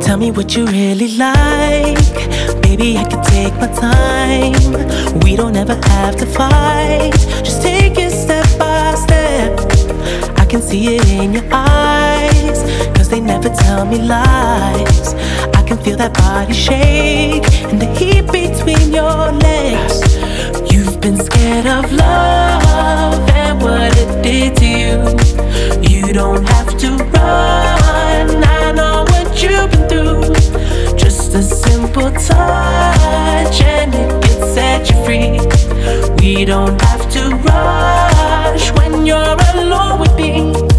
Tell me what you really like. Baby, I can take my time. We don't ever have to fight. Just take it step by step. I can see it in your eyes, 'cause they never tell me lies. I can feel that body shake and the heat between your legs. You've been scared of love and what it did to you. You don't have to run, I know what you've been through. Just a simple touch and it can set you free. We don't have to rush when you're alone with me.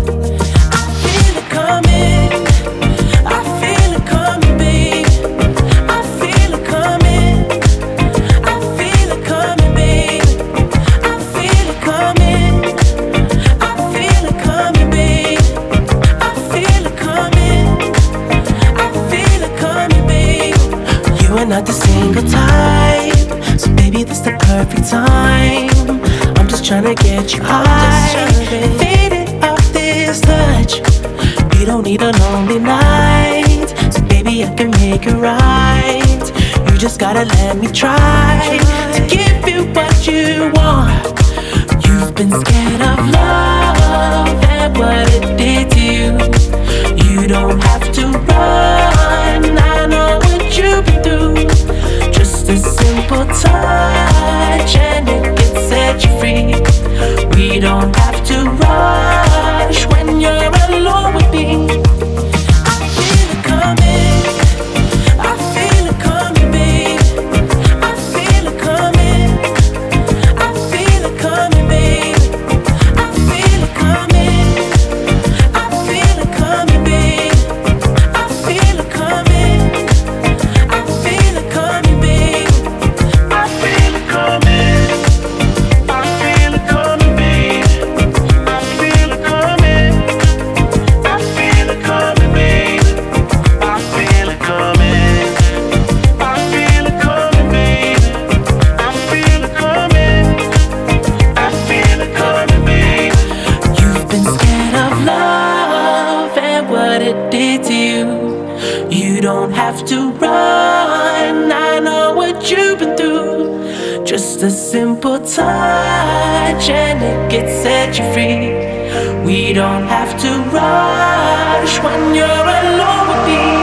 I feel it coming, I feel it coming, babe. I feel it coming, I feel it coming, babe. I feel it coming, I feel it coming, babe. I feel it coming, I feel it coming, babe. You are not the single type, so baby, this the perfect time. I'm just tryna get you high, faded off this touch. We don't need a lonely night, so baby, I can make it right. You just gotta let me try to give you what you want. You've been scared of love and what it did to you. You don't have to run, I know what you've been through. Just a simple touch and it can set you free. We don't have to rush when you're alone with me. I feel it coming, I feel it coming, babe. I feel it coming, I feel it coming, babe. I feel it coming, I feel it coming, babe. I feel it coming, I feel it coming, babe. I feel it coming, I feel it coming, babe. I feel it coming, I feel it coming, babe. I feel it coming, I feel it coming, babe. I feel it coming, I feel it coming, babe. You've been scared of love and what it did to you. You don't have to run, I know what you've been through. Just a simple touch and it can set you free. We don't have to rush when you're alone with me.